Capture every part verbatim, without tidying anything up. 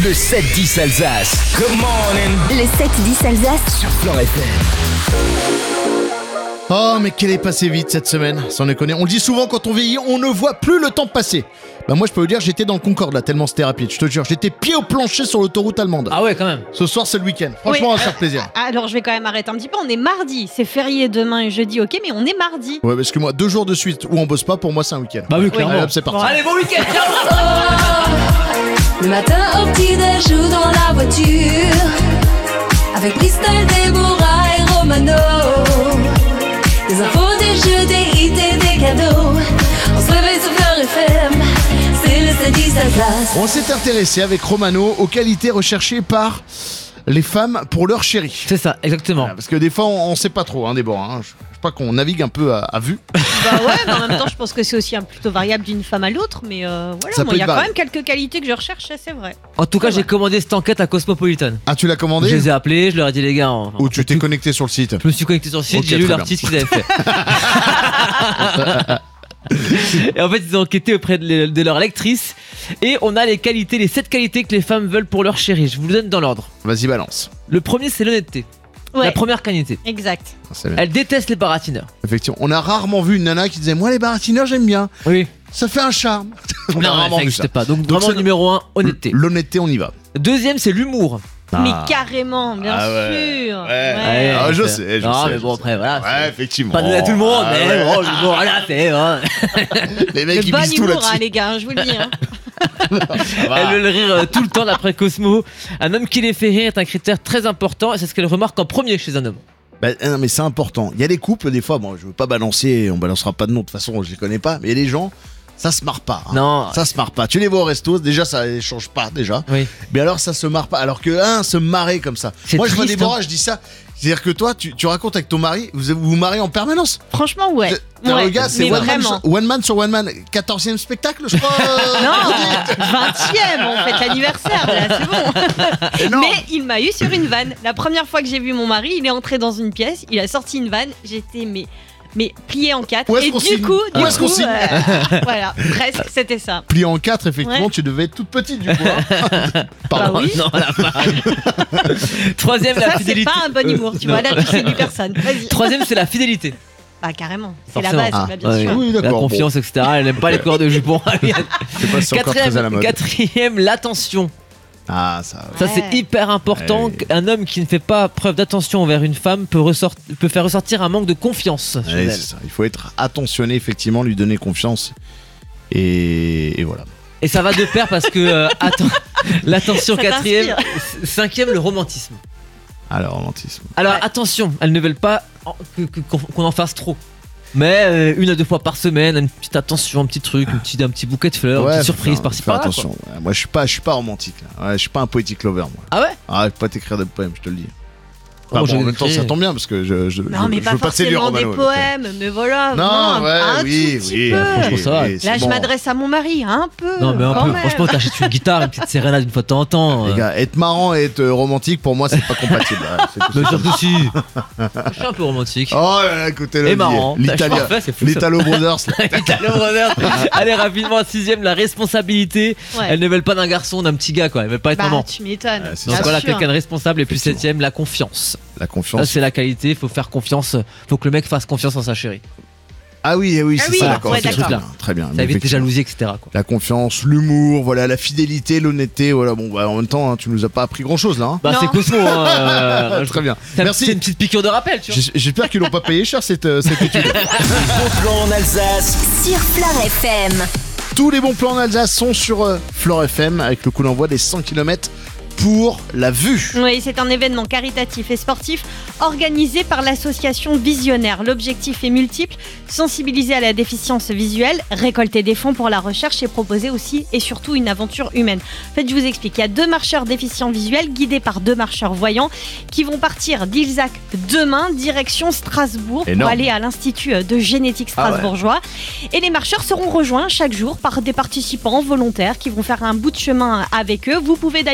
Le sept dix Alsace. Good morning. Le sept dix Alsace Sur Fleure F M. Oh, mais qu'elle est passée vite cette semaine, sans déconner. On le dit souvent, quand on vieillit, on ne voit plus le temps passer. Bah moi, je peux vous dire, j'étais dans le Concorde là, tellement c'était rapide. Je te jure, j'étais pied au plancher sur l'autoroute allemande. Ah ouais, quand même. Ce soir, c'est le week-end. Franchement, Oui, on va se faire plaisir. Alors je vais quand même arrêter un petit peu, on est mardi, c'est férié demain et jeudi, ok, mais on est mardi. Ouais, parce que moi, deux jours de suite où on bosse pas, pour moi, c'est un week-end. Bah oui, clairement. Allez, hop, c'est parti. Bon. Allez, bon week-end. Le matin au petit-déj ou dans la voiture, avec Bristol, Déborah et Romano. Des infos, des jeux, des hits et des cadeaux. On se réveille sur Fleure F M, c'est le sept dix Alsace. On s'est intéressé avec Romano aux qualités recherchées par les femmes pour leur chéri. C'est ça, exactement. Voilà, parce que des fois, on, on sait pas trop, hein, Déborah. Hein. Je, je sais pas qu'on navigue un peu à, à vue. Bah ouais, mais en même temps je pense que c'est aussi un plutôt variable d'une femme à l'autre, mais euh, voilà, Ça moi peut il y a être quand variable. même quelques qualités que je recherche, ça, c'est vrai. En tout cas, Ouais. j'ai commandé cette enquête à Cosmopolitan. Ah, tu l'as commandé Je les ai appelés, je leur ai dit, les gars. Enfin, Ou tu t'es tout- connecté sur le site? Je me suis connecté sur le site, Ok, j'ai lu très l'article qu'ils avaient fait. Et en fait, ils ont enquêté auprès de, les- de leur lectrice. Et on a les qualités, les sept qualités que les femmes veulent pour leur chéri. Je vous le donne dans l'ordre. Vas-y, balance. Le premier, c'est l'honnêteté. Ouais, La première qualité. exact. Ah, c'est bien. Elle déteste les baratineurs. Effectivement, on a rarement vu une nana qui disait moi les baratineurs j'aime bien, Oui. ça fait un charme. On a Non, rarement ça vu n'existe pas. Donc, Donc, vraiment, c'est- numéro un, honnêteté. L'honnêteté, on y va. Deuxième, c'est l'humour. Mais Ah. carrément, bien Ah ouais. sûr. Ouais. Ouais, Ah, je c'est- sais, je non, sais, mais je bon, sais. après, voilà. Ouais, c'est- effectivement. Pas donné à tout le monde, Ah, mais ouais. bon, l'humour, voilà, c'est. hein. Les mecs Le ils bon misent tout humour, là-dessus. hein, les gars, hein, je vous le dis. Hein. Elle veut le rire euh, tout le temps d'après Cosmo. Un homme qui les fait rire est un critère très important et c'est ce qu'elle remarque en premier chez un homme. Bah, non, mais c'est important. Il y a des couples, des fois, bon, je veux pas balancer, on balancera pas de nom, de toute façon, je les connais pas, mais il y a des gens, ça se marre pas. hein. Non. Ça se marre pas. Tu les vois au resto, déjà, ça les change pas, déjà. Oui. Mais alors, ça se marre pas. Alors que, un, se marrer comme ça. C'est Moi, je vois triste, Déborah, hein. je dis ça. C'est-à-dire que toi, tu, tu racontes avec ton mari, vous vous, vous mariez en permanence. Franchement, ouais. T'es- t'es un Ouais, gars, c'est mais one man, vraiment. sur- one man sur one man. quatorzième spectacle, je crois. euh, Non, vingtième, on fête l'anniversaire, là, c'est bon. énorme. Mais il m'a eu sur une vanne. La première fois que j'ai vu mon mari, il est entré dans une pièce, il a sorti une vanne, j'étais mais, mais pliée en quatre. Où est-ce Et qu'on du signe coup, du Où est-ce qu'on coup, signe euh, voilà, presque, c'était ça. Plié en quatre, effectivement, Ouais. tu devais être toute petite du coup. hein. Pardon. Bah oui. Non, la vache. Troisième, la Ça, c'est fidélité. pas un bon humour, tu Euh, vois, non. là, tu séduis personne. Vas-y. Troisième, c'est la fidélité. Bah, carrément, c'est la Forcément. base, Ah, bah, bien Ouais, sûr. Oui, La d'accord, confiance, et cetera. Elle n'aime pas les couleurs de jupons. Je sais pas si c'est encore très à la Quatrième, mode. quatrième, l'attention. Ah, ça. Ça, Ouais. c'est hyper important. Ouais. Un homme qui ne fait pas preuve d'attention envers une femme peut, ressort- peut faire ressortir un manque de confiance chez Ouais, elle. c'est ça. Il faut être attentionné, effectivement, lui donner confiance. Et, et voilà. Et ça va de pair parce que euh, atten- l'attention Ça quatrième, t'inspire. c- cinquième le romantisme. Alors, romantisme. Alors Ouais. attention, elles ne veulent pas en- que- que- qu'on qu'on en fasse trop. Mais euh, une à deux fois par semaine, une petite attention, un petit truc, une petite, un petit bouquet de fleurs, une Ouais, petite faut surprise faire- par-ci faut faire par-là. attention. Ouais, moi, je suis pas, je suis pas romantique. Là. Ouais, je suis pas un poétique lover, moi. Ah ouais. Ah, je peux pas t'écrire de poèmes, je te le dis. Oh, Enfin, moi, bon, j'ai en même temps, écrit- ça tombe bien parce que je, je, Non, je, mais je pas veux pas séduire forcément des Romano, donc, euh. poèmes, mais voilà. Non, un, ouais, un oui, tout oui. petit peu. Franchement, ça va. oui, c'est Là, je bon. m'adresse à mon mari, un peu. Non mais un quand peu. même. Franchement, t'achètes une guitare, une petite sérénade une fois de temps en temps. Les euh. gars, être marrant et être euh, romantique, pour moi, c'est pas compatible. Ouais, c'est tout Mais ça. sûr que si. Je suis un peu romantique. Oh là là, écoutez-le. Et marrant. L'Italia. Putain, je c'est fou, ça. L'Italo Brothers. Italo Brothers. Allez rapidement, sixième, la responsabilité. Ouais. Elles ne veulent pas d'un garçon, d'un petit gars quoi. Elles veulent pas être Bah, maman. tu m'étonnes. Ouais, c'est Donc ça. voilà, sûr. quelqu'un de responsable. Et puis Effectivement. septième, la confiance. La Ça confiance. c'est la qualité. Il faut faire confiance. Faut que le mec fasse confiance en sa chérie. Ah oui, eh oui, Ah c'est oui, ça, d'accord. ouais, ok, d'accord. très bien, très bien. Ça Mais évite les effectivement, jalousies, et cetera quoi. La confiance, l'humour, voilà, la fidélité, l'honnêteté, voilà. Bon, bah, en même temps, hein, tu nous as pas appris grand chose là. Hein. Bah Non. c'est Cosmo. Hein, euh, Très bien. c'est- Merci. C'est une petite piqûre de rappel, tu vois. J'- J'espère qu'ils l'ont pas payé cher cette, euh, cette étude. Bon plan en Alsace. sur Fleure F M. Tous les bons plans en Alsace sont sur euh, Fleure F M avec le coup d'envoi des cent kilomètres pour la vue. Oui, c'est un événement caritatif et sportif organisé par l'association Visionnaire. L'objectif est multiple, sensibiliser à la déficience visuelle, récolter des fonds pour la recherche et proposer aussi et surtout une aventure humaine. En fait, je vous explique, il y a deux marcheurs déficients visuels guidés par deux marcheurs voyants qui vont partir d'Ilzac demain, direction Strasbourg, Énorme. pour aller à l'Institut de génétique strasbourgeois. Et les marcheurs seront rejoints chaque jour par des participants volontaires qui vont faire un bout de chemin avec eux. Vous pouvez d'ailleurs aussi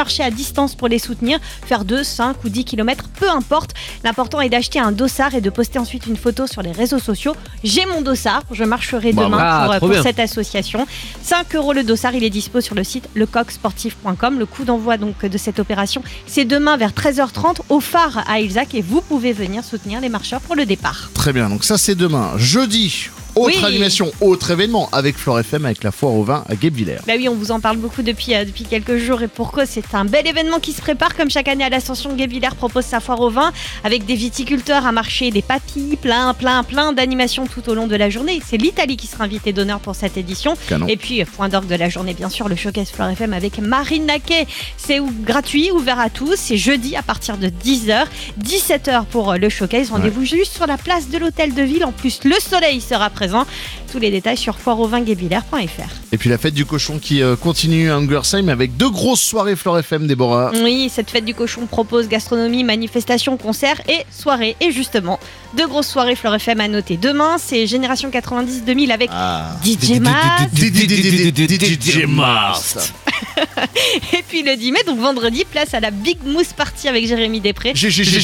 marcher à distance pour les soutenir, faire deux, cinq ou dix kilomètres, peu importe. L'important est d'acheter un dossard et de poster ensuite une photo sur les réseaux sociaux. J'ai mon dossard, je marcherai Bah, demain ah, pour, trop pour bien. cette association. cinq euros le dossard, il est dispo sur le site le coq sportif point com. Le coup d'envoi donc de cette opération, c'est demain vers treize heures trente au phare à Ilzac et vous pouvez venir soutenir les marcheurs pour le départ. Très bien, donc ça c'est demain. Jeudi, autre Oui. animation, autre événement avec Flore F M, avec la foire au vin à Guebwiller. Bah oui, on vous en parle beaucoup depuis, euh, depuis quelques jours et pourquoi c'est un bel événement qui se prépare. Comme chaque année à l'Ascension, Guebwiller propose sa foire au vin avec des viticulteurs à marché, des papilles, plein, plein, plein d'animations tout au long de la journée. C'est l'Italie qui sera invitée d'honneur pour cette édition. Canon. Et puis, point d'orgue de la journée, bien sûr, le showcase Flore F M avec Marine Naquet. C'est ou- gratuit, ouvert à tous. C'est jeudi à partir de dix heures, dix-sept heures pour euh, le showcase. Rendez-vous juste sur la place de l'hôtel de ville. En plus, le soleil sera présent. Tous les détails sur foire au vin guebwiller point f r. Et puis la fête du cochon qui euh, continue à Ungersheim avec deux grosses soirées Flore F M, Déborah. Oui, cette fête du cochon propose gastronomie, manifestations, concerts et soirées. Et justement, deux grosses soirées Flore F M à noter. Demain, c'est Génération quatre-vingt-dix deux mille avec Ah. D J Mast. D J Mast. Et puis le dix mai, donc vendredi, place à la Big Mousse Party avec Jérémy Després.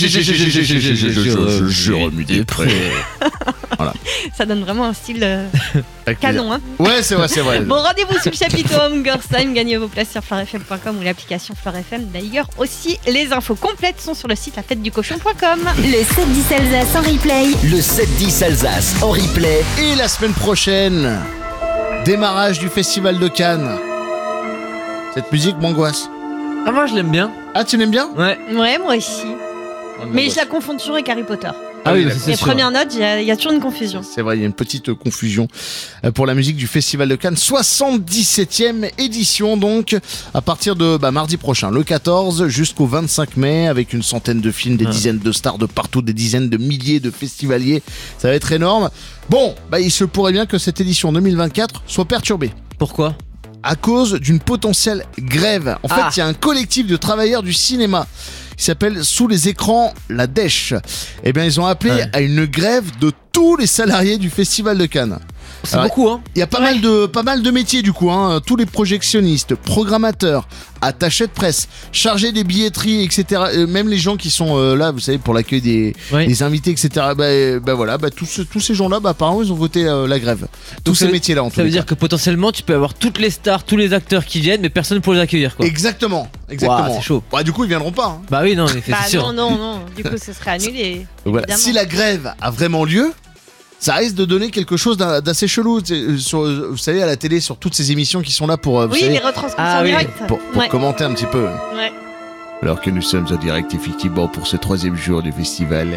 Jérémy Després. Ça donne vraiment un style euh, Avec canon. Hein. Ouais, c'est vrai, c'est vrai. Bon, rendez-vous sur le chapiteau Ungersheim. Gagnez vos places sur flore f m point com ou l'application Flore F M. D'ailleurs, aussi, les infos complètes sont sur le site la fête du cochon point com. Le sept dix Alsace en replay. Le sept dix Alsace en replay. Et la semaine prochaine, démarrage du Festival de Cannes. Cette musique m'angoisse. Ah, moi je l'aime bien. Ah, tu l'aimes bien? Ouais. Ouais, moi aussi. Mais je la confonds toujours avec Harry Potter. Ah oui, d'accord. c'est Les sûr. premières notes, il y, a- il y a toujours une confusion. C'est vrai, il y a une petite confusion euh, pour la musique du Festival de Cannes. soixante-dix-septième édition donc, à partir de bah, mardi prochain, le quatorze jusqu'au vingt-cinq mai, avec une centaine de films, des Ah. dizaines de stars de partout, des dizaines de milliers de festivaliers. Ça va être énorme. Bon, bah, il se pourrait bien que cette édition deux mille vingt-quatre soit perturbée. Pourquoi? À cause d'une potentielle grève. En fait, Ah. il y a un collectif de travailleurs du cinéma qui s'appelle Sous les écrans, la Dèche. Eh bien, ils ont appelé Ouais. à une grève de tous les salariés du Festival de Cannes. C'est Alors, beaucoup, hein. Il y a pas, mal de, pas mal de métiers du coup, hein. Tous les projectionnistes, programmateurs, attachés de presse, chargés des billetteries, et cetera. Euh, même les gens qui sont euh, là, vous savez, pour l'accueil des, Ouais. des invités, et cetera. Bah, euh, bah voilà, bah, tous, ce- tous ces gens-là, bah, apparemment, ils ont voté euh, la grève. Tous ça ces veut- métiers-là, en tout Ça veut cas. dire que potentiellement tu peux avoir toutes les stars, tous les acteurs qui viennent, mais personne pour les accueillir, quoi. Exactement, exactement. Ouah, c'est chaud. Bah, du coup, ils viendront pas. hein. Bah oui, non, mais c'est Bah c'est sûr. non, non, non. Du coup, ce serait annulé. Donc voilà. évidemment. Si la grève a vraiment lieu, ça risque de donner quelque chose d'un- d'assez chelou. Tu sais, euh, sur, euh, vous savez, à la télé, sur toutes ces émissions qui sont là pour, euh, vous Oui, savez, les retranscriptions Ah oui. directes. pour, pour Ouais. commenter un petit peu. Ouais. Alors que nous sommes en direct, effectivement, pour ce troisième jour du festival.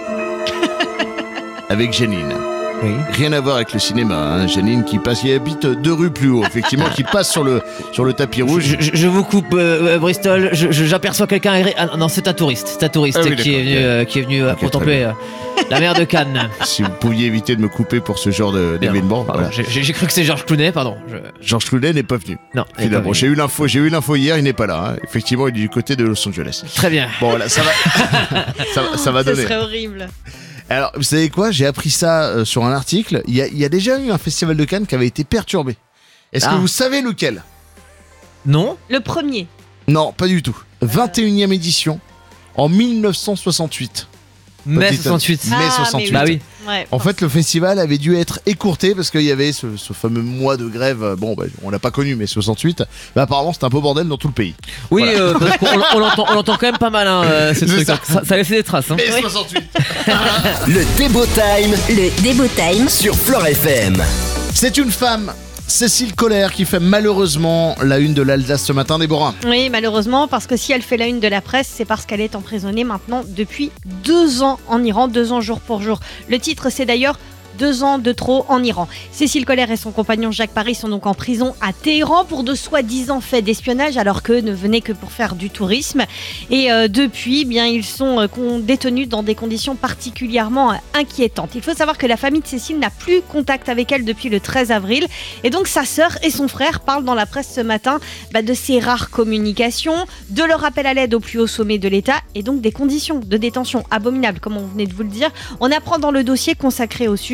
Avec Janine. Oui. Rien à voir avec le cinéma, hein. Janine qui passe, qui habite deux rues plus haut, effectivement, qui passe sur le, sur le tapis rouge. Je, je- je vous coupe, euh, euh, Bristol. Je- je- J'aperçois quelqu'un. agré- Ah non, c'est un touriste. C'est un touriste Ah oui, qui, est d'accord, venu, ok. euh, qui est venu euh, Ok, contempler euh, la mer de Cannes. Si vous pouviez éviter de me couper pour ce genre de- d'événement. Pardon, Voilà. j'ai- J'ai cru que c'est Georges Clooney, pardon. Je- Georges Clooney n'est pas venu. Non, il est pas Finalement, venu. j'ai eu l'info, j'ai eu l'info hier, il n'est pas là. hein. Effectivement, il est du côté de Los Angeles. Très bien. Bon, voilà, ça va, ça, va- ça va Ce donner. serait horrible. Alors, vous savez quoi? J'ai appris ça euh, sur un article. Il y, a, il y a déjà eu un festival de Cannes qui avait été perturbé. Est-ce Ah. que vous savez lequel? Non. Le premier. Non, pas du tout. vingt et unième édition en mille neuf cent soixante-huit. Mai Petite- soixante-huit. Mai Ah, mais soixante-huit. Bah oui. Ouais. En fait, le festival avait dû être écourté parce qu'il y avait ce, ce fameux mois de grève. Bon, bah, on l'a pas connu, mais soixante-huit. Mais apparemment, c'était un peu bordel dans tout le pays. Oui, Voilà. euh, parce qu'on on l'entend, on l'entend quand même pas mal, hein, euh, ce C'est truc. ça. Ça, ça a laissé des traces. Hein. Mai soixante-huit. Le Débo Time Le Débo Time. sur Flore F M. C'est une femme, Cécile Colère, qui fait malheureusement la une de l'Alsace ce matin, Déborah. Oui, malheureusement, parce que si elle fait la une de la presse, c'est parce qu'elle est emprisonnée maintenant depuis deux ans en Iran, deux ans jour pour jour. Le titre, c'est d'ailleurs Deux ans de trop en Iran. Cécile Colère et son compagnon Jacques Paris sont donc en prison à Téhéran pour de soi-disant faits d'espionnage, alors qu'eux ne venaient que pour faire du tourisme. Et euh, depuis, eh bien, ils sont euh, con- détenus dans des conditions particulièrement euh, inquiétantes. Il faut savoir que la famille de Cécile n'a plus contact avec elle depuis le treize avril. Et donc sa sœur et son frère parlent dans la presse ce matin bah, de ces rares communications, de leur appel à l'aide au plus haut sommet de l'État et donc des conditions de détention abominables, comme on venait de vous le dire. On apprend dans le dossier consacré au sujet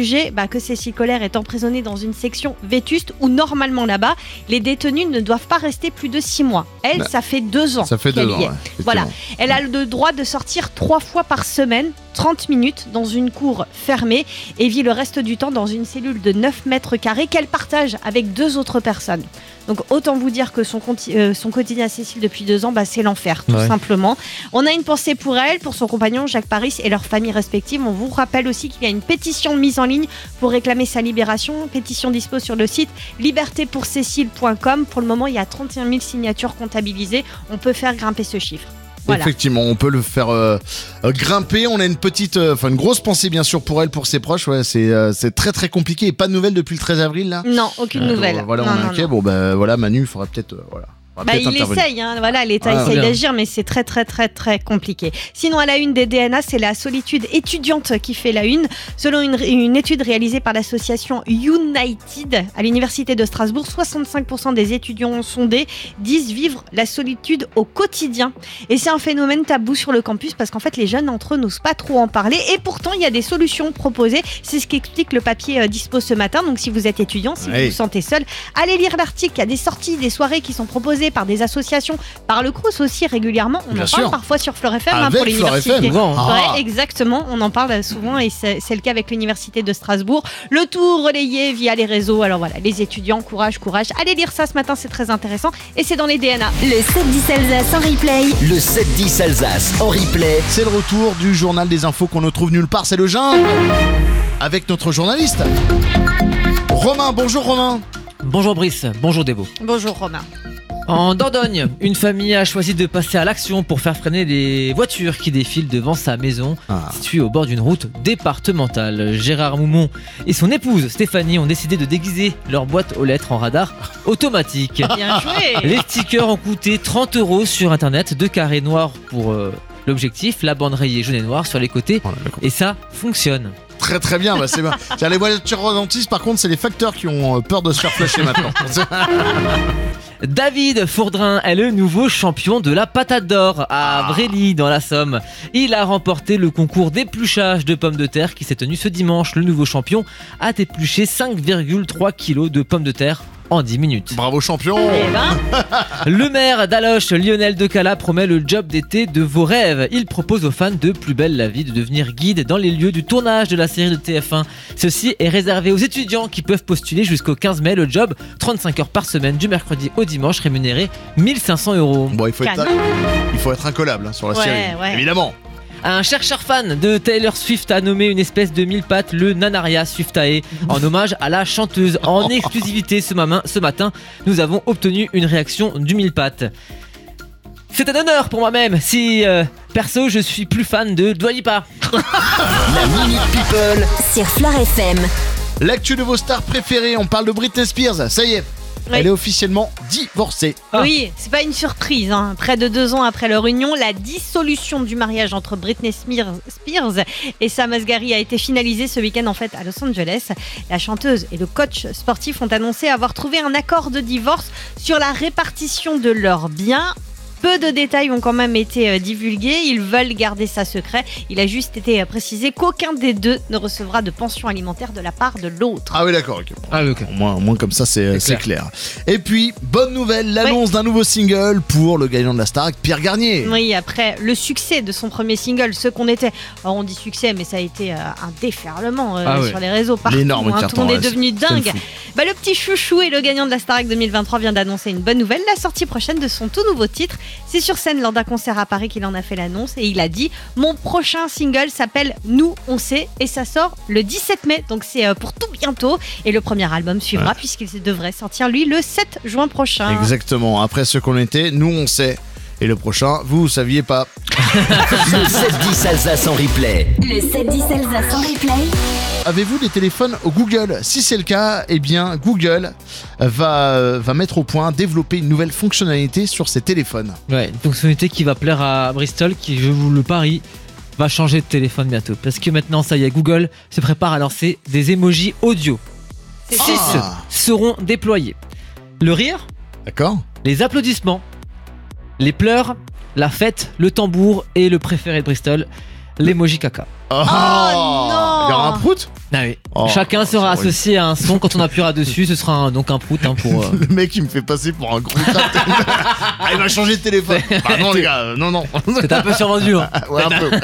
jugé bah, que Cécile Collère est emprisonnée dans une section vétuste où normalement là-bas, les détenus ne doivent pas rester plus de six mois. Elle, bah, ça fait deux ans ça fait qu'elle deux y est. ans, ouais, voilà. Elle a le droit de sortir trois fois par semaine, trente minutes dans une cour fermée et vit le reste du temps dans une cellule de neuf mètres carrés qu'elle partage avec deux autres personnes. Donc autant vous dire que son, conti- euh, son quotidien à Cécile depuis deux ans, bah, c'est l'enfer, tout ouais. simplement. On a une pensée pour elle, pour son compagnon Jacques Paris et leurs familles respectives. On vous rappelle aussi qu'il y a une pétition mise en ligne pour réclamer sa libération. Pétition dispo sur le site liberté pour cécile point com. Pour le moment, il y a trente et un mille signatures comptabilisées. On peut faire grimper ce chiffre. Voilà. Effectivement, on peut le faire euh, euh, grimper. On a une petite, enfin euh, une grosse pensée bien sûr pour elle, pour ses proches. Ouais, c'est euh, c'est très très compliqué. Et pas de nouvelles depuis le treize avril là. Non, aucune Euh, nouvelle. Voilà, non, on est non, inquiet. non. Bon ben voilà, Manu, il faudra peut-être euh, voilà. Bah, il essaye, hein, voilà, l'État Ah, essaye bien. d'agir, mais c'est très très très très compliqué. Sinon, à la une des D N A, c'est la solitude étudiante qui fait la une. Selon une, une étude réalisée par l'association United à l'université de Strasbourg, soixante-cinq pour cent des étudiants sondés disent vivre la solitude au quotidien. Et c'est un phénomène tabou sur le campus parce qu'en fait, les jeunes entre eux n'osent pas trop en parler. Et pourtant, il y a des solutions proposées. C'est ce qu'explique le papier euh, dispo ce matin. Donc, si vous êtes étudiant, si Oui. vous vous sentez seul, allez lire l'article. Il y a des sorties, des soirées qui sont proposées par des associations, par le Crous aussi régulièrement. On Bien en parle sûr. parfois sur Fleur F M hein, Avec pour Fleur F M. l'université. Souvent, hein. Ah. Ouais, exactement, on en parle souvent et c'est, c'est le cas avec l'université de Strasbourg. Le tout relayé via les réseaux. Alors voilà, les étudiants, courage, courage. Allez lire ça ce matin, c'est très intéressant et c'est dans les D N A. Le sept dix Alsace en replay. Le sept dix Alsace en replay. C'est le retour du journal des infos qu'on ne trouve nulle part. C'est le jungle avec notre journaliste Romain. Bonjour Romain. Bonjour Brice, bonjour Débo. Bonjour Romain. En Dordogne, une famille a choisi de passer à l'action pour faire freiner les voitures qui défilent devant sa maison, Ah. située au bord d'une route départementale. Gérard Moumon et son épouse Stéphanie ont décidé de déguiser leur boîte aux lettres en radar automatique. Bien joué. Les stickers ont coûté trente euros sur internet, deux carrés noirs pour euh, l'objectif, la bande rayée jaune et noire sur les côtés, Oh là, d'accord. et ça fonctionne. Très très bien, bah, c'est bien. Tiens, les voitures rodantistes, par contre, c'est les facteurs qui ont euh, peur de se faire flasher maintenant. David Fourdrin est le nouveau champion de la patate d'or à Brély dans la Somme. Il a remporté le concours d'épluchage de pommes de terre qui s'est tenu ce dimanche. Le nouveau champion a épluché cinq virgule trois kilos de pommes de terre en dix minutes. Bravo champion. Eh ben, Le maire d'Aloche, Lionel Decala, promet le job d'été de vos rêves. Il propose aux fans de Plus belle la vie de devenir guide dans les lieux du tournage de la série de T F un. Ceci est réservé aux étudiants qui peuvent postuler jusqu'au quinze mai. Le job, trente-cinq heures par semaine du mercredi au dimanche, rémunéré mille cinq cents euros. Bon, il faut être, Canon. il faut être incollable hein, sur la Ouais, série. ouais. Évidemment. Un chercheur fan de Taylor Swift a nommé une espèce de mille pattes le Nanaria swiftae en hommage à la chanteuse. En exclusivité ce, matin, ce matin, nous avons obtenu une réaction du mille pattes. C'est un honneur pour moi-même si, euh, perso, je suis plus fan de Dua Lipa. La Minute People. Sur Fleur F M. L'actu de vos stars préférées, on parle de Britney Spears. Ça y est, Oui. elle est officiellement divorcée. Ah. Oui, c'est pas une surprise. Hein. Près de deux ans après leur union, la dissolution du mariage entre Britney Spears Spears et Sam Asghari a été finalisée ce week-end en fait à Los Angeles. La chanteuse et le coach sportif ont annoncé avoir trouvé un accord de divorce sur la répartition de leurs biens. Peu de détails ont quand même été euh, divulgués. Ils veulent garder ça secret. Il a juste été euh, précisé qu'aucun des deux ne recevra de pension alimentaire de la part de l'autre. Ah oui, d'accord. ok. Ah, ok. Au moins, au moins comme ça, c'est, C'est c'est clair. Et puis, bonne nouvelle, l'annonce d'un nouveau single pour le gagnant de la Starac, Pierre Garnier. Oui, après le succès de son premier single, Ce qu'on était. Alors on dit succès, mais ça a été euh, un déferlement euh, Ah ouais. sur les réseaux partout. L'énorme hein, tout carton, le monde est ouais, devenu c'est- c'est dingue. le fou. Bah, le petit chouchou et le gagnant de la Starac deux mille vingt-trois vient d'annoncer une bonne nouvelle, la sortie prochaine de son tout nouveau titre. C'est sur scène lors d'un concert à Paris qu'il en a fait l'annonce et il a dit « Mon prochain single s'appelle Nous, on sait » et ça sort le dix-sept mai, donc c'est euh, pour tout bientôt. Et le premier album suivra puisqu'il devrait sortir lui le sept juin prochain. Exactement. Après ce qu'on était, nous on sait. Et le prochain, vous, vous saviez pas. Le sept dix Alsace en replay. Le sept dix Alsace en replay. Avez-vous des téléphones au Google? Si c'est le cas, eh bien Google va, va mettre au point, développer une nouvelle fonctionnalité sur ses téléphones. Ouais, une fonctionnalité qui va plaire à Bristol, qui, je vous le parie, va changer de téléphone bientôt. Parce que maintenant, ça y est, Google se prépare à lancer des emojis audio. C'est Six Ah. seront déployés. Le rire, D'accord? les applaudissements, les pleurs, la fête, le tambour et le préféré de Bristol, L'emoji caca. Oh, non. Il y aura un prout. Ah oui. Oh, Chacun c'est sera horrible. associé à un son. Quand on appuiera dessus, ce sera un- donc un prout hein, pour. euh, Le mec il me fait passer pour un gros crap. Ah, il va changer de téléphone. Bah non les gars, euh, non non. Parce que t'es un peu survendu. Hein. Ouais, un peu.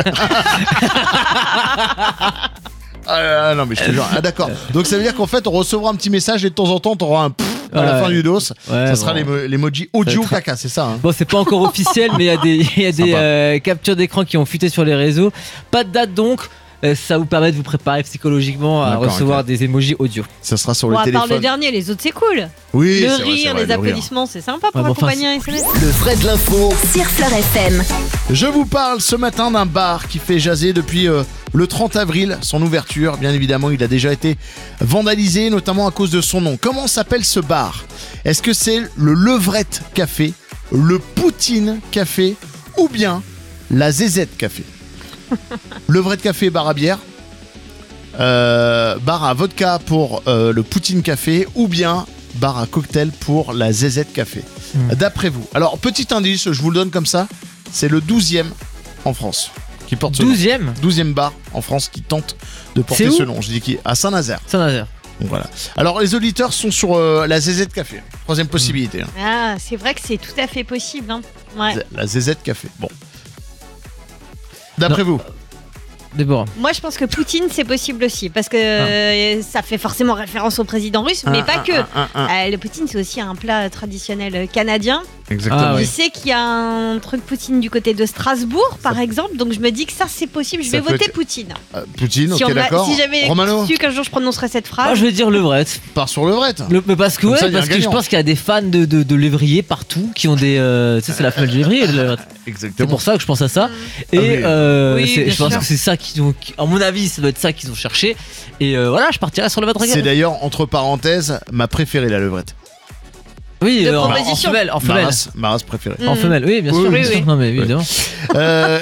Ah non mais je te jure. Ah d'accord. Donc ça veut dire qu'en fait on recevra un petit message et de temps en temps t'auras un pfff à la Ouais. fin du dos. Ouais, Ça sera bon. l'emo- l'emoji audio caca, c'est ça hein. Bon, c'est pas encore officiel, mais il y a des, il y a des Sympa. euh, captures d'écran qui ont fuité sur les réseaux. Pas de date donc. euh, Ça vous permet de vous préparer psychologiquement à D'accord, recevoir ok. des emojis audio. Ça sera sur Bon, le à part téléphone. le dernier, les autres c'est cool. Oui, le c'est vrai, rire, c'est vrai, les le rire. applaudissements, c'est sympa pour Ouais, bon, enfin, accompagner un S M S. Le vrai de l'info Sur Fleur F M. Je vous parle ce matin d'un bar qui fait jaser depuis euh, le trente avril, son ouverture. Bien évidemment, il a déjà été vandalisé, notamment à cause de son nom. Comment s'appelle ce bar? Est-ce que c'est le Levrette Café, le Poutine Café ou bien la Z Z Café? Levrette Café, bar à bière. Euh, bar à vodka pour euh, le Poutine Café ou bien bar à cocktail pour la Z Z Café. Hmm. D'après vous. Alors, petit indice, je vous le donne comme ça, c'est le douzième en France qui porte ce nom. douzième douzième bar en France qui tente de porter C'est où ce nom. Je dis qui à Saint-Nazaire. Saint-Nazaire. Donc voilà. Alors, les auditeurs sont sur euh, la Z Z Café. Troisième possibilité. hein. Ah, c'est vrai que c'est tout à fait possible. Hein. Ouais. Z- La Z Z Café. Bon. D'après vous. Déborah. Moi, je pense que Poutine, c'est possible aussi, parce que Ah. euh, ça fait forcément référence au président russe, mais Un, pas un, que. un, un, un. Euh, le Poutine, c'est aussi un plat traditionnel euh, canadien. Exactement. Ah Je oui. sais qu'il y a un truc Poutine du côté de Strasbourg, par Ça- exemple, donc je me dis que ça, c'est possible. Je Ça vais peut voter être- Poutine. Euh, Poutine, si ok, on a- d'accord. si j'avais Romano, su qu'un jour je prononcerais cette Moi, phrase. je vais dire levrette. part sur Levrette. Le, mais parce que, Comme ouais, ça, il y a parce un que je gagnant. pense qu'il y a des fans de, de, de lévrier partout qui ont des. euh, tu sais, c'est la femelle du lévrier. le levrette. C'est Exactement. pour ça que je pense à ça. Et Ah oui. euh, Oui, c'est- bien je pense sûr. que c'est ça qu'ils ont. qui- À mon avis, ça doit être ça qu'ils ont cherché. Et euh, voilà, je partirai sur le levrette. C'est d'ailleurs, entre parenthèses, ma préférée, la levrette. Oui, De euh, en, en proposition. femelle. En Ma femelle. race, ma race préférée. Mm. En femelle, oui, bien Oui, sûr. oui, bien oui. sûr. Non, mais évidemment. Euh,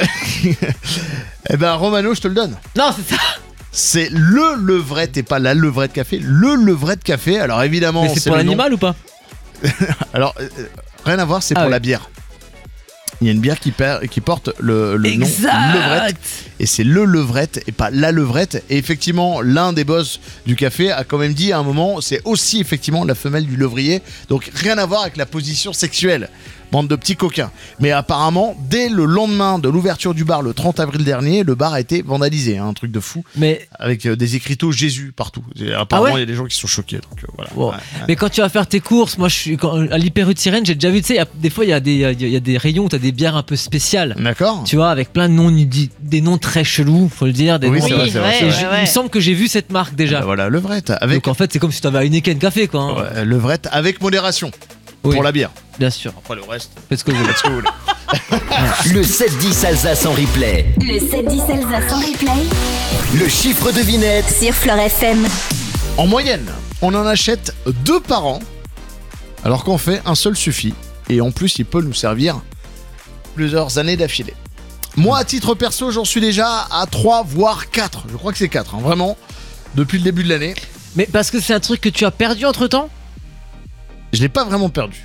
Eh ben, Romano, je te le donne. Non, c'est ça. C'est le levrette et pas la levrette café. Le levrette café. Alors évidemment, Mais c'est c'est pour le nom. l'animal ou pas? Alors euh, euh, rien à voir, c'est Ah pour oui. la bière. Il y a une bière qui, per- qui porte le, le nom levrette et c'est le levrette et pas la levrette. Et effectivement, l'un des boss du café a quand même dit à un moment, c'est aussi effectivement la femelle du levrier. Donc rien à voir avec la position sexuelle. Bande de petits coquins. Mais apparemment, dès le lendemain de l'ouverture du bar, le trente avril dernier, le bar a été vandalisé. hein, un truc de fou. Mais, Avec euh, des écriteaux Jésus partout. Et apparemment, il Ah ouais y a des gens qui sont choqués. Donc, euh, voilà. wow. Ouais, ouais. mais quand tu vas faire tes courses, moi je suis quand- à l'hyper rue de Sirène, j'ai déjà vu, tu sais, il y a- des fois il y, a des- il y a- il y a des rayons où t'as des bières un peu spéciales. D'accord. Tu vois, avec plein de noms, des noms très chelous, faut le dire. Des Oui, noms- c'est vrai, c'est vrai, ouais, c'est Et vrai. je- ouais, Il me ouais. semble que j'ai vu cette marque déjà. Bah voilà, levrette. Avec, Donc en fait, c'est comme si tu avais un Heineken Café, quoi. hein. ouais, levrette avec modération. Oui, Pour la bière. bien sûr. Après le reste, Faites ce que vous voulez. faites ce que vous voulez. Le sept dix Alsace en replay. Le sept dix Alsace en replay. Le chiffre devinette. Sur Fleur F M. En moyenne, on en achète deux par an, alors qu'en fait, un seul suffit. Et en plus, il peut nous servir plusieurs années d'affilée. Moi, à titre perso, j'en suis déjà à trois, voire quatre. Je crois que c'est quatre, hein, vraiment, depuis le début de l'année. Mais parce que c'est un truc que tu as perdu entre temps. Je l'ai pas vraiment perdu.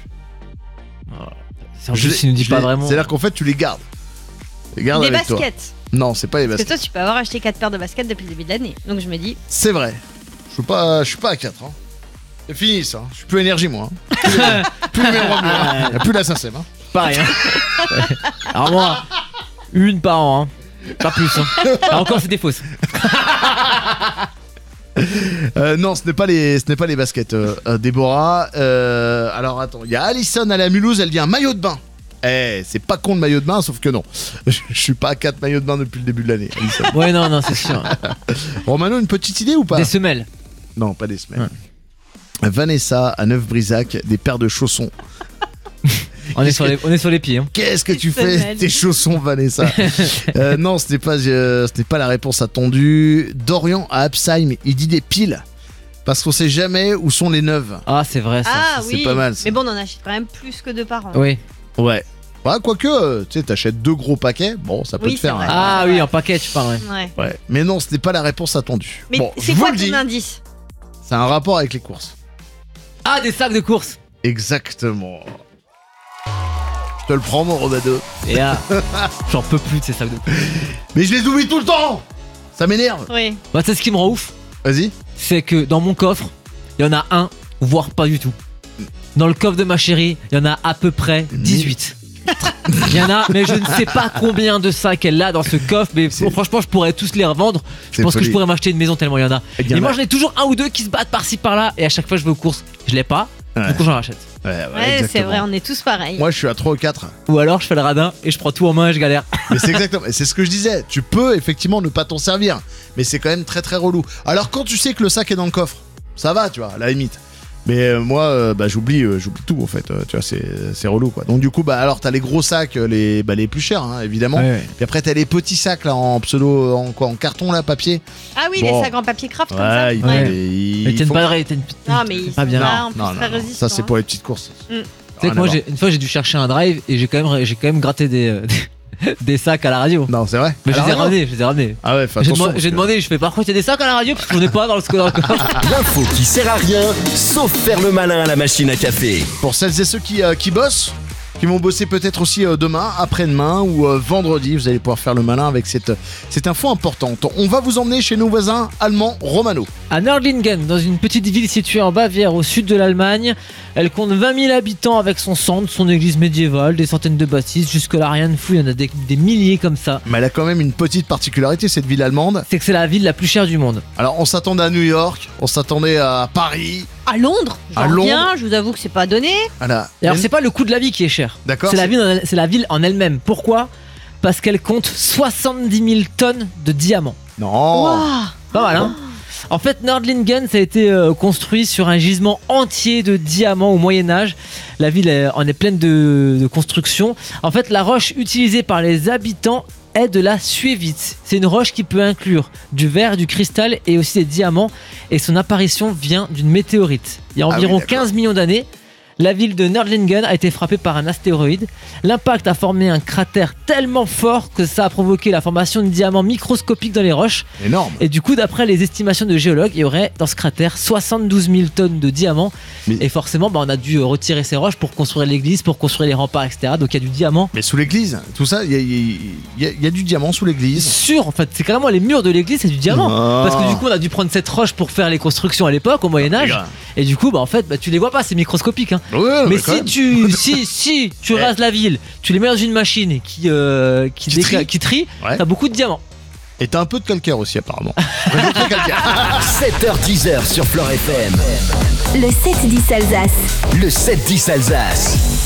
En Je plus, l'ai- il nous dit je pas l'ai- vraiment. C'est-à-dire qu'en fait, tu les gardes. Tu les gardes Des avec toi. baskets. Non, c'est pas les Parce que baskets. toi, tu peux avoir acheté quatre paires de baskets depuis le début de l'année. Donc je me dis, C'est vrai. Je suis pas, je suis pas à quatre. Hein. C'est fini ça. Je suis plus énergie moi. hein. Plus, les- plus les mêmes revenus, hein. Y a plus la SACEM. Hein. Pareil. Hein. Alors moi, une par an, hein. Pas plus. Hein. Ah, encore, c'était fausse. Euh, non, ce n'est pas les, ce n'est pas les baskets, euh, euh, Déborah. Euh, alors attends, il y a Alison à la Mulhouse, elle dit un maillot de bain. Eh, c'est pas con de maillot de bain, sauf que non. Je, je suis pas à quatre maillots de bain depuis le début de l'année. Alison. Ouais, non, non, c'est sûr. Romano, une petite idée ou pas? Des semelles. Non, pas des semaines. Vanessa à Neuf-Brisac, des paires de chaussons. On est, Qu'est-ce sur que- les, on est sur les pieds. Hein. Qu'est-ce que Des tu fais semelles. tes chaussons, Vanessa? euh, Non, ce n'est pas, euh, ce n'est pas la réponse attendue. Dorian à Absheim, il dit des piles. Parce qu'on sait jamais où sont les neuves. Ah, c'est vrai ça. ah c'est oui. pas mal, ça. Mais bon, on en achète quand même plus que deux par an. Oui. Ouais. Ouais, quoique, euh, tu sais, t'achètes deux gros paquets, bon, ça peut Oui, te faire. c'est vrai. un- Ah oui, en paquet, tu parles. Ouais. Ouais. Ouais. Mais non, ce n'est pas la réponse attendue. Mais bon, c'est je quoi vous le dis, ton indice? c'est un rapport avec les courses. Ah, des sacs de course. Exactement. te le prends, mon Romano. Et là, j'en peux plus de ces sacs de couchage. Mais je les oublie tout le temps. Ça m'énerve. Oui. Bah, c'est ce qui me rend ouf. Vas-y. C'est que dans mon coffre, il y en a un, voire pas du tout. Dans le coffre de ma chérie, il y en a à peu près dix-huit. Il y en a, mais je ne sais pas combien de sacs elle a dans ce coffre. Mais bon, franchement, je pourrais tous les revendre. Je C'est pense que folie. je pourrais m'acheter une maison tellement il y en a. Il y en Et moi, a. j'en ai toujours un ou deux qui se battent par-ci par-là. Et à chaque fois, je vais aux courses, je l'ai pas. Ouais. Du coup, j'en rachète. Ouais, ouais, Ouais, c'est exactement. vrai, on est tous pareils. Moi, je suis à trois ou quatre. Ou alors, je fais le radin et je prends tout en main et je galère. Mais c'est exactement. Et c'est ce que je disais. Tu peux effectivement ne pas t'en servir. Mais c'est quand même très très relou. Alors, quand tu sais que le sac est dans le coffre, ça va, tu vois, à la limite. Mais euh, moi, euh, bah, j'oublie, euh, j'oublie tout en fait. Euh, tu vois, c'est, c'est relou quoi. Donc du coup, bah alors t'as les gros sacs, euh, les, bah, les plus chers, hein, évidemment. Ouais, ouais. Puis après t'as les petits sacs là en pseudo, en quoi, en carton là, papier. Ah oui, Bon. les sacs en papier craft comme ça. Ouais, il, Ouais. il- Mais il tiennent faut- pas de tiennent- Non, mais ils pas sont bien. là, en Non, plus non, très non, non. résistants. Ça c'est pour les petites courses. Mm. Tu sais Rien que à moi, voir. j'ai- une fois, j'ai dû chercher un drive et j'ai quand même, j'ai quand même gratté des, euh, des sacs à la radio. Non, c'est vrai. Mais je Alors, les ai non. ramenés, je les ai ramenés. Ah ouais, fais J'ai attention. demandé, parce j'ai que- demandé, je fais par contre, il y a des sacs à la radio parce que j'en ai pas dans le score. L'info qui sert à rien, sauf faire le malin à la machine à café. Pour celles et ceux qui, euh, qui bossent, qui vont bosser peut-être aussi euh, demain, après-demain ou euh, vendredi, vous allez pouvoir faire le malin avec cette, cette info importante. On va vous emmener chez nos voisins allemands Romano. À Nördlingen, dans une petite ville située en Bavière au sud de l'Allemagne, elle compte vingt mille habitants avec son centre, son église médiévale, des centaines de bâtisses. Jusque-là, rien de fou, il y en a des, des milliers comme ça. Mais elle a quand même une petite particularité, cette ville allemande. C'est que c'est la ville la plus chère du monde. Alors on s'attendait à New York, on s'attendait à Paris. À Londres, À j'en Londres. reviens, je vous avoue que c'est pas donné. Voilà. Et alors, Mais- c'est pas le coût de la vie qui est cher. D'accord. C'est la, ville en- c'est la ville en elle-même. Pourquoi ? Parce qu'elle compte soixante-dix mille tonnes de diamants. Non. Waouh. Pas mal, hein ? En fait, Nördlingen, ça a été euh, construit sur un gisement entier de diamants au Moyen-Âge. La ville euh, en est pleine de, de constructions. En fait, la roche utilisée par les habitants est de la suévite. C'est une roche qui peut inclure du verre, du cristal et aussi des diamants. Et son apparition vient d'une météorite. Il y a Ah oui, environ d'accord. quinze millions d'années, la ville de Nördlingen a été frappée par un astéroïde. L'impact a formé un cratère tellement fort que ça a provoqué la formation de diamants microscopiques dans les roches. Énorme. Et du coup, d'après les estimations de géologues, il y aurait dans ce cratère soixante-douze mille tonnes de diamants. Mais- Et forcément, bah, on a dû euh, retirer ces roches pour construire l'église, pour construire les remparts, et cetera. Donc il y a du diamant. Mais sous l'église, tout ça, il y a, il y a- il y a du diamant sous l'église. Sûr, en fait, c'est carrément les murs de l'église, c'est du diamant. Ah. Parce que du coup, on a dû prendre cette roche pour faire les constructions à l'époque, au Moyen-Âge. Et du coup, bah, en fait, bah, tu les vois pas, c'est microscopique. Hein. Ouais, ouais, Mais quand si même. tu, si, si tu Ouais. rases la ville, tu les mets dans une machine qui, euh, qui, Qui déca- trie. qui trie, Ouais. t'as beaucoup de diamants. Et t'as un peu de calcaire aussi apparemment. Très calcaire. sept heures dix sur Flore F M. Le sept dix Alsace. Le sept dix Alsace.